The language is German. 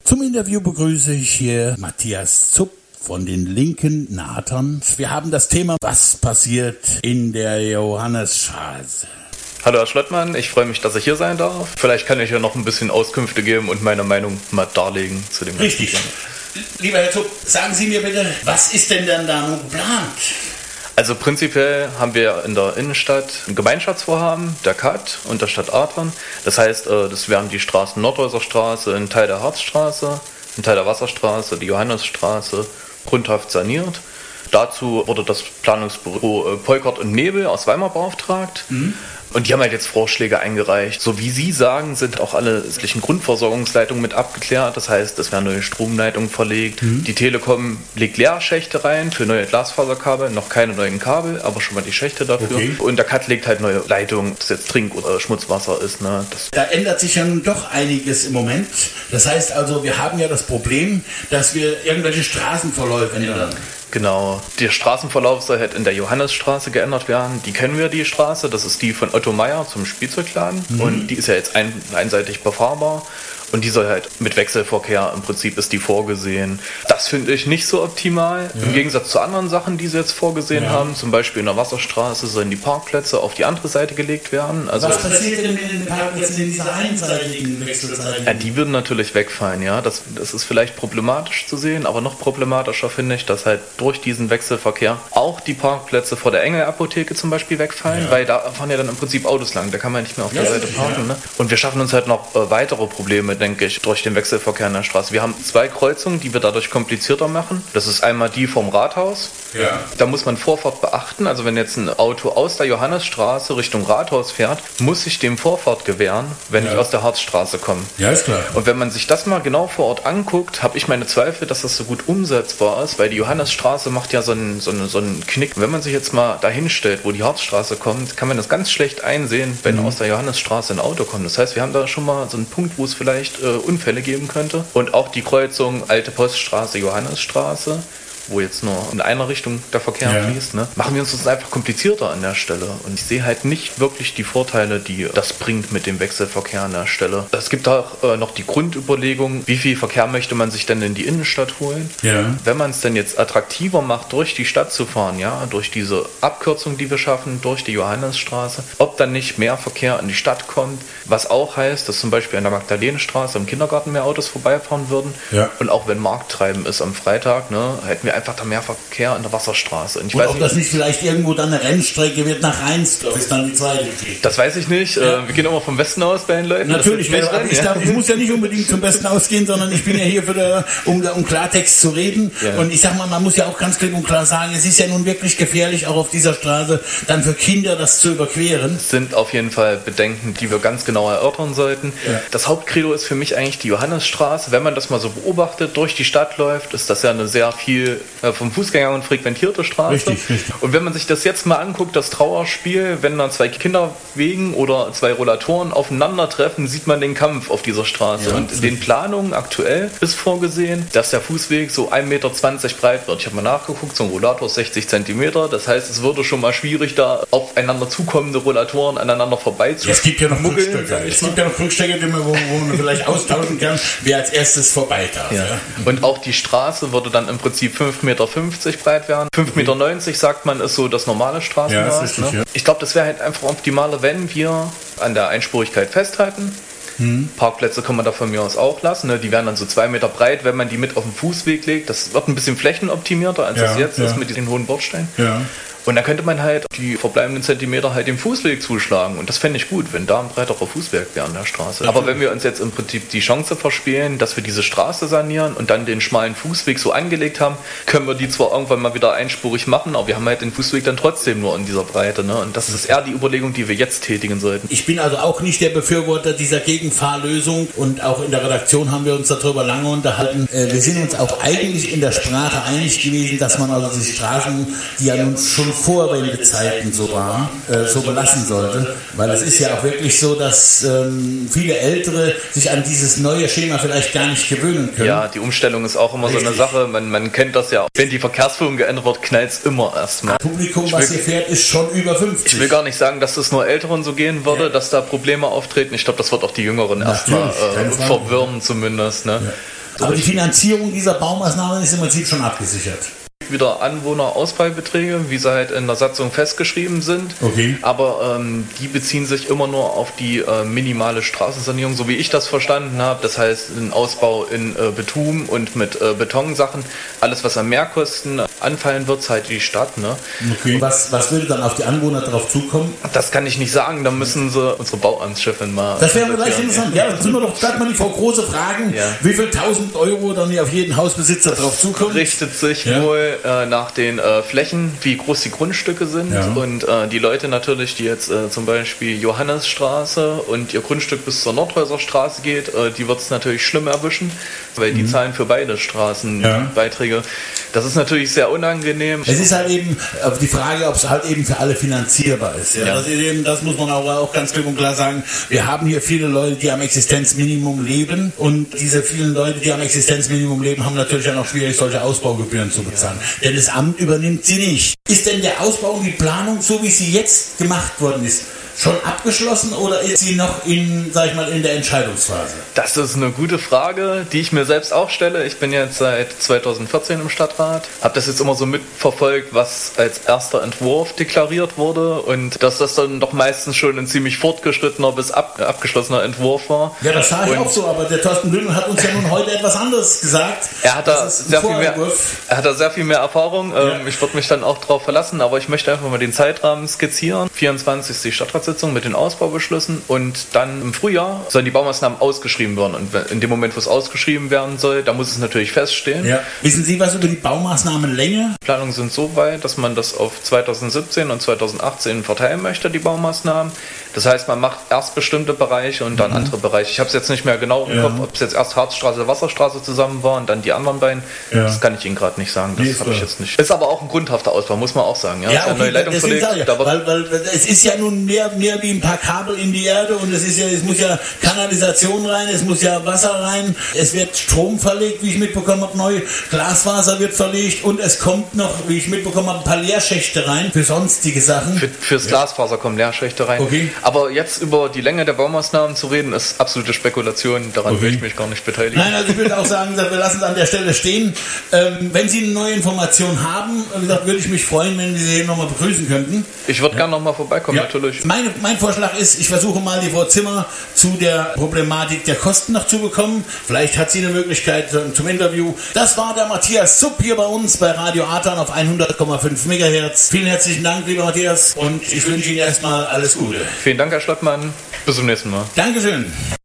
Zum Interview begrüße ich hier Matthias Zupp von den linken Nahtern. Wir haben das Thema, was passiert in der Johannesstraße. Hallo Herr Schlottmann, ich freue mich, dass ich hier sein darf. Vielleicht kann ich ja noch ein bisschen Auskünfte geben und meine Meinung mal darlegen zu dem ganzen Thema. Lieber Herr Zupp, sagen Sie mir bitte, was ist denn dann da nun geplant? Also prinzipiell haben wir in der Innenstadt ein Gemeinschaftsvorhaben der KAD und der Stadt Adern. Das heißt, das wären die Straßen Nordhäuser Straße, ein Teil der Harzstraße, ein Teil der Wasserstraße, die Johannesstraße grundhaft saniert. Dazu wurde das Planungsbüro Peukert und Nebel aus Weimar beauftragt. Und die haben halt jetzt Vorschläge eingereicht. So wie Sie sagen, sind auch alle sämtlichen Grundversorgungsleitungen mit abgeklärt. Das heißt, es werden neue Stromleitungen verlegt. Die Telekom legt Leerschächte rein für neue Glasfaserkabel. Noch keine neuen Kabel, aber schon mal die Schächte dafür. Okay. Und der KAD legt halt neue Leitungen, ob das jetzt Trink- oder Schmutzwasser ist. Ne? Da ändert sich ja nun doch einiges im Moment. Das heißt also, wir haben ja das Problem, dass wir irgendwelche Straßenverläufe ändern. Genau. Der Straßenverlauf soll halt in der Johannesstraße geändert werden. Die kennen wir, die Straße. Das ist die von Otto Meyer zum Spielzeugladen. Und die ist ja jetzt einseitig befahrbar. Und die soll halt mit Wechselverkehr, im Prinzip ist die vorgesehen. Das finde ich nicht so optimal. Ja. Im Gegensatz zu anderen Sachen, die sie jetzt vorgesehen haben. Zum Beispiel in der Wasserstraße sollen die Parkplätze auf die andere Seite gelegt werden. Also was passiert denn mit den Parkplätzen in dieser einseitigen Wechselseite? Ja, die würden natürlich wegfallen, ja. Das ist vielleicht problematisch zu sehen, aber noch problematischer finde ich, dass halt durch diesen Wechselverkehr auch die Parkplätze vor der Engel-Apotheke zum Beispiel wegfallen, weil da fahren ja dann im Prinzip Autos lang. Da kann man nicht mehr auf der Seite parken. Ne? Und wir schaffen uns halt noch weitere Probleme, denke ich, durch den Wechselverkehr in der Straße. Wir haben 2 Kreuzungen, die wir dadurch komplizierter machen. Das ist einmal die vom Rathaus. Ja. Da muss man Vorfahrt beachten. Also wenn jetzt ein Auto aus der Johannesstraße Richtung Rathaus fährt, muss ich dem Vorfahrt gewähren, wenn ich aus der Harzstraße komme. Ja, ist klar. Und wenn man sich das mal genau vor Ort anguckt, habe ich meine Zweifel, dass das so gut umsetzbar ist, weil die Johannesstraße macht ja so einen Knick. Wenn man sich jetzt mal dahin stellt, wo die Harzstraße kommt, kann man das ganz schlecht einsehen, wenn aus der Johannesstraße ein Auto kommt. Das heißt, wir haben da schon mal so einen Punkt, wo es vielleicht Unfälle geben könnte. Und auch die Kreuzung Alte Poststraße, Johannesstraße, wo jetzt nur in einer Richtung der Verkehr fließt, ne? Machen wir uns das einfach komplizierter an der Stelle. Und ich sehe halt nicht wirklich die Vorteile, die das bringt mit dem Wechselverkehr an der Stelle. Es gibt auch noch die Grundüberlegung, wie viel Verkehr möchte man sich denn in die Innenstadt holen? Ja. Wenn man es denn jetzt attraktiver macht, durch die Stadt zu fahren, ja, durch diese Abkürzung, die wir schaffen, durch die Johannesstraße, ob dann nicht mehr Verkehr in die Stadt kommt, was auch heißt, dass zum Beispiel an der Magdalenenstraße im Kindergarten mehr Autos vorbeifahren würden. Ja. Und auch wenn Markttreiben ist am Freitag, ne, hätten wir einfach da mehr Verkehr in der Wasserstraße. Und ich weiß ob das nicht vielleicht irgendwo dann eine Rennstrecke wird nach Rheinsdorf, ist dann die zweite Geschichte. Das weiß ich nicht. Wir gehen immer vom Westen aus bei den Leuten. Natürlich, ich muss ja nicht unbedingt zum Besten ausgehen, sondern ich bin ja hier um Klartext zu reden. Ja. Und ich sag mal, man muss ja auch ganz klipp und klar sagen, es ist ja nun wirklich gefährlich, auch auf dieser Straße dann für Kinder das zu überqueren. Das sind auf jeden Fall Bedenken, die wir ganz genau erörtern sollten. Ja. Das Hauptcredo ist für mich eigentlich die Johannesstraße. Wenn man das mal so beobachtet, durch die Stadt läuft, ist das ja eine sehr viel vom Fußgänger und frequentierte Straße. Richtig. Und wenn man sich das jetzt mal anguckt, das Trauerspiel, wenn dann 2 Kinderwegen oder 2 Rollatoren aufeinandertreffen, sieht man den Kampf auf dieser Straße. Ja, und in den Planungen aktuell ist vorgesehen, dass der Fußweg so 1,20 Meter breit wird. Ich habe mal nachgeguckt, so ein Rollator ist 60 Zentimeter. Das heißt, es würde schon mal schwierig, da aufeinander zukommende Rollatoren aneinander vorbeizuschmuggeln. Es gibt ja noch Rückstrecke, wo man vielleicht austauschen kann, wer als erstes vorbei darf. Ja. Ja. Und auch die Straße würde dann im Prinzip 5,50 Meter breit werden. 5,90 Meter sagt man, ist so das normale Straßenmaß. Ja, ne? Ich glaube, das wäre halt einfach optimaler, wenn wir an der Einspurigkeit festhalten. Parkplätze kann man da von mir aus auch lassen. Ne? Die werden dann so 2 Meter breit, wenn man die mit auf den Fußweg legt. Das wird ein bisschen flächenoptimierter, als es jetzt ist mit diesen hohen Bordsteinen. Ja. Und dann könnte man halt die verbleibenden Zentimeter halt dem Fußweg zuschlagen. Und das fände ich gut, wenn da ein breiterer Fußweg wäre an der Straße. Aber wenn wir uns jetzt im Prinzip die Chance verspielen, dass wir diese Straße sanieren und dann den schmalen Fußweg so angelegt haben, können wir die zwar irgendwann mal wieder einspurig machen, aber wir haben halt den Fußweg dann trotzdem nur in dieser Breite. Ne? Und das ist eher die Überlegung, die wir jetzt tätigen sollten. Ich bin also auch nicht der Befürworter dieser Gegenfahrlösung und auch in der Redaktion haben wir uns darüber lange unterhalten. Wir sind uns auch eigentlich in der Sprache einig gewesen, dass man also die Straßen, die ja nun schon vor Wendezeiten so waren, so belassen sollte. Weil es ist ja auch wirklich so, dass viele Ältere sich an dieses neue Schema vielleicht gar nicht gewöhnen können. Ja, die Umstellung ist auch immer so eine Sache. Man kennt das ja. Wenn die Verkehrsführung geändert wird, knallt es immer erstmal. Das Publikum, was hier fährt, ist schon über 50. Ich will gar nicht sagen, dass es nur Älteren so gehen würde, dass da Probleme auftreten. Ich glaube, das wird auch die Jüngeren erstmal verwirren zumindest. Ne? Ja. Aber die Finanzierung dieser Baumaßnahmen ist im Prinzip schon abgesichert. Wieder Anwohnerausfallbeträge, wie sie halt in der Satzung festgeschrieben sind. Okay. Aber die beziehen sich immer nur auf die minimale Straßensanierung, so wie ich das verstanden habe. Das heißt, ein Ausbau in Beton und mit Betonsachen. Alles, was an Mehrkosten anfallen wird, zahlt die Stadt. Ne? Okay. Was würde dann auf die Anwohner drauf zukommen? Das kann ich nicht sagen. Da müssen sie unsere Bauamtschefin mal... Das wäre vielleicht interessant. Ja, dann sind wir doch gerade mal die Frau Große fragen, wie viel 1.000 Euro dann hier auf jeden Hausbesitzer drauf zukommen. Richtet sich wohl nach den Flächen, wie groß die Grundstücke sind und die Leute natürlich, die jetzt zum Beispiel Johannesstraße und ihr Grundstück bis zur Nordhäuserstraße geht, die wird es natürlich schlimm erwischen, weil die zahlen für beide Straßen Beiträge. Das ist natürlich sehr unangenehm. Es ist halt eben die Frage, ob es halt eben für alle finanzierbar ist. Ja? Das ist eben, das muss man auch ganz klipp und klar sagen. Wir haben hier viele Leute, die am Existenzminimum leben und diese vielen Leute, die am Existenzminimum leben, haben natürlich auch schwierig, solche Ausbaugebühren zu bezahlen. Denn das Amt übernimmt sie nicht. Ist denn der Ausbau und die Planung, so wie sie jetzt gemacht worden ist, schon abgeschlossen oder ist sie noch in der Entscheidungsphase? Das ist eine gute Frage, die ich mir selbst auch stelle. Ich bin jetzt seit 2014 im Stadtrat, habe das jetzt immer so mitverfolgt, was als erster Entwurf deklariert wurde und dass das dann doch meistens schon ein ziemlich fortgeschrittener bis abgeschlossener Entwurf war. Ja, das sage ich auch so, aber der Thorsten Blümel hat uns ja nun heute etwas anderes gesagt. Er hat da sehr viel mehr Erfahrung. Ich würde mich dann auch darauf verlassen, aber ich möchte einfach mal den Zeitrahmen skizzieren. 24. die Stadtratssitzung mit den Ausbaubeschlüssen und dann im Frühjahr sollen die Baumaßnahmen ausgeschrieben werden. Und in dem Moment, wo es ausgeschrieben werden soll, da muss es natürlich feststehen. Ja. Wissen Sie was über die Baumaßnahmenlänge? Die Planungen sind so weit, dass man das auf 2017 und 2018 verteilen möchte, die Baumaßnahmen. Das heißt, man macht erst bestimmte Bereiche und dann andere Bereiche. Ich habe es jetzt nicht mehr genau im Kopf, ob es jetzt erst Harzstraße, Wasserstraße zusammen war und dann die anderen beiden. Ja. Das kann ich Ihnen gerade nicht sagen. Das habe ich jetzt nicht. Ist aber auch ein grundhafter Ausbau, muss man auch sagen. Ja, okay, neue Leitung verlegt. Weil es ist ja nun mehr wie ein paar Kabel in die Erde und es muss ja Kanalisation rein, es muss ja Wasser rein, es wird Strom verlegt, wie ich mitbekommen habe, neu, Glasfaser wird verlegt und es kommt noch, wie ich mitbekommen habe, ein paar Leerschächte rein für sonstige Sachen. Fürs Glasfaser kommen Leerschächte rein. Okay. Aber jetzt über die Länge der Baumaßnahmen zu reden, ist absolute Spekulation, daran will ich mich gar nicht beteiligen. Nein, also ich würde auch sagen, wir lassen es an der Stelle stehen. Wenn Sie eine neue Information haben, wie gesagt, würde ich mich freuen, wenn Sie sie nochmal begrüßen könnten. Ich würde gerne nochmal vorbeikommen, natürlich. Mein Vorschlag ist, ich versuche mal die Frau Zimmer zu der Problematik der Kosten noch zu bekommen. Vielleicht hat sie eine Möglichkeit zum Interview. Das war der Matthias Zupp hier bei uns bei Radio Atan auf 100,5 MHz. Vielen herzlichen Dank, lieber Matthias, und ich wünsche Ihnen erstmal alles Gute. Vielen Dank, Herr Schlottmann. Bis zum nächsten Mal. Dankeschön.